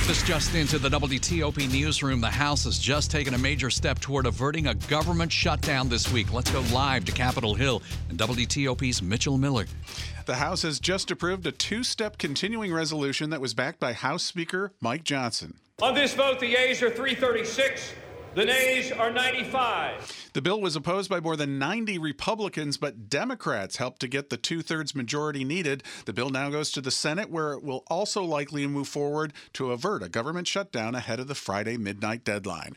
This just into the WTOP newsroom. The House has just taken a major step toward averting a government shutdown this week. Let's go live to Capitol Hill and WTOP's Mitchell Miller. The House has just approved a two-step continuing resolution that was backed by House Speaker Mike Johnson. On this vote, the yeas are 336. The nays are 95. The bill was opposed by more than 90 Republicans, but Democrats helped to get the two-thirds majority needed. The bill now goes to the Senate, where it will also likely move forward to avert a government shutdown ahead of the Friday midnight deadline.